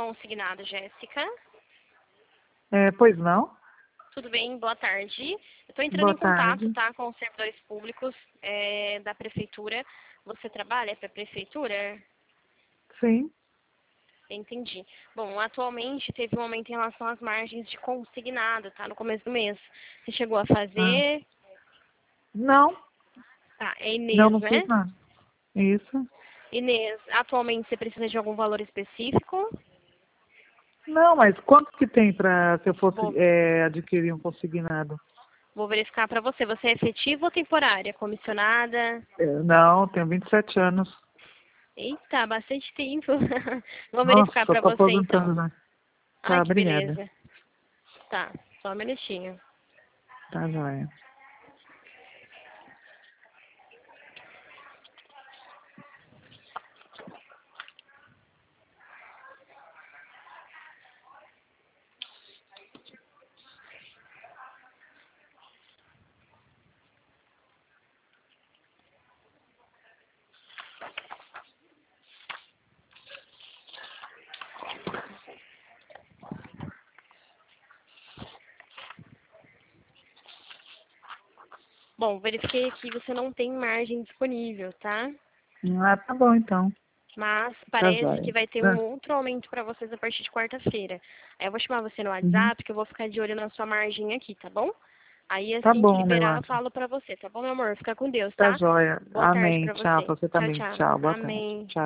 consignado, Jéssica. Pois não? Tudo bem? Boa tarde. Eu estou entrando Boa em contato, tarde. tá, com os servidores públicos da prefeitura. Você trabalha para a prefeitura? Sim. Entendi. Bom, atualmente teve um aumento em relação às margens de consignado, tá? No começo do mês. Você chegou a Ah. fazer? Não, Tá, é não, Inês, não fiz né? nada. Isso. Inês, atualmente você precisa de algum valor específico? Não, mas quanto que tem para se eu fosse Vou, adquirir um consignado? vou verificar para você. Você é efetiva ou temporária? Comissionada? Não, tenho 27 anos. Eita, bastante tempo. Vou Nossa, verificar só para tô você então. aposentando, né? Ai, Tá, que obrigada. beleza. Tá, só um minutinho. Tá, joia. Bom, verifiquei aqui, você não tem margem disponível, tá? Ah, tá bom então. Mas Tá, parece joia. que vai ter um Ah, outro aumento para vocês a partir de quarta-feira. Aí eu vou chamar você no uhum. WhatsApp, que eu vou ficar de olho na sua margem aqui, tá bom? Aí Tá assim que bom, meu liberar, eu anjo. falo pra você, tá bom, meu amor? Fica com Deus, Tá tá? joia. Boa tarde Amém. pra Tchau, você. pra você Tchau, também. tchau. Tchau, boa tarde. Amém. Tchau.